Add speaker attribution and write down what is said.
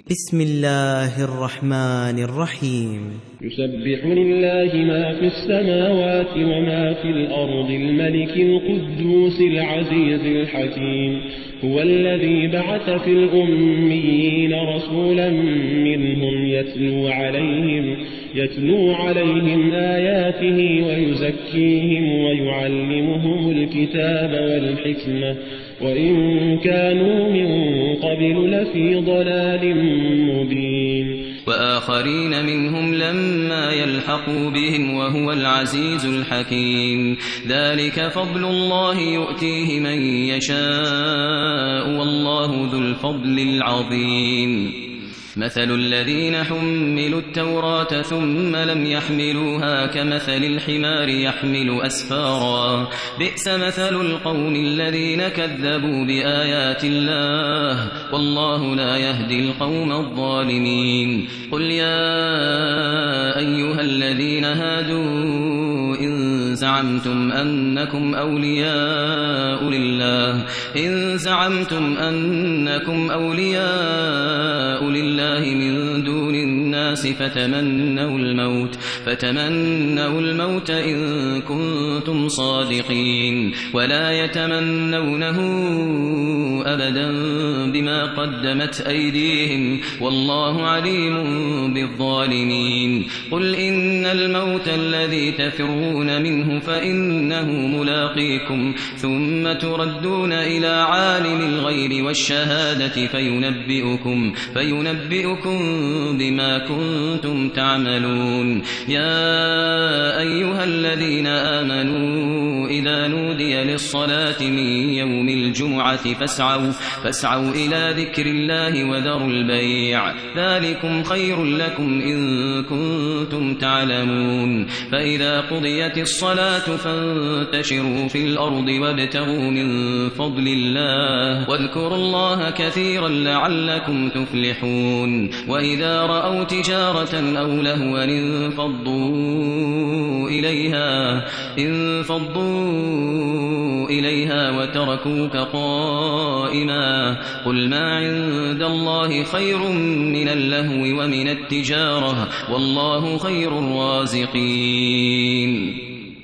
Speaker 1: بسم الله الرحمن الرحيم.
Speaker 2: يسبح لله ما في السماوات وما في الأرض الملك القدوس العزيز الحكيم. هو الذي بعث في الأميين رسولا منهم يتلو عليهم آياته ويزكيهم ويعلمهم الكتاب والحكمة وإن كانوا من قبل لفي ضلال مبين.
Speaker 3: وآخرين منهم لما يلحقوا بهم وهو العزيز الحكيم. ذلك فضل الله يؤتيه من يشاء والله ذو الفضل العظيم. مثل الذين حملوا التوراة ثم لم يحملوها كمثل الحمار يحمل أسفارا بئس مثل القوم الذين كذبوا بآيات الله والله لا يهدي القوم الظالمين. قل يا أيها الذين هادوا إن زعمتم أنكم أولياء لله من دون الناس فتمنوا الموت إن كنتم صادقين ولا يتمنونه أبدا بما قدمت أيديهم والله عليم بالظالمين. قل إن الموت الذي تفرون منه فإنه ملاقيكم ثم تردون إلى عالم الغيب والشهادة فينبئكم بما كنتم تعملون. يا أيها الذين آمنوا إذا نودي للصلاة من يوم الجمعة فاسعوا إلى ذكر الله وذروا البيع ذلكم خير لكم إن كنتم تعلمون. فإذا قضيت الصلاة فانتشروا في الأرض وابتغوا من فضل الله واذكروا الله كثيرا لعلكم تفلحون. وإذا رأوا تجارة أو لهوا انفضوا إليها وتركوك قائما قل ما عند الله خير من اللهو ومن التجارة والله خير الرازقين.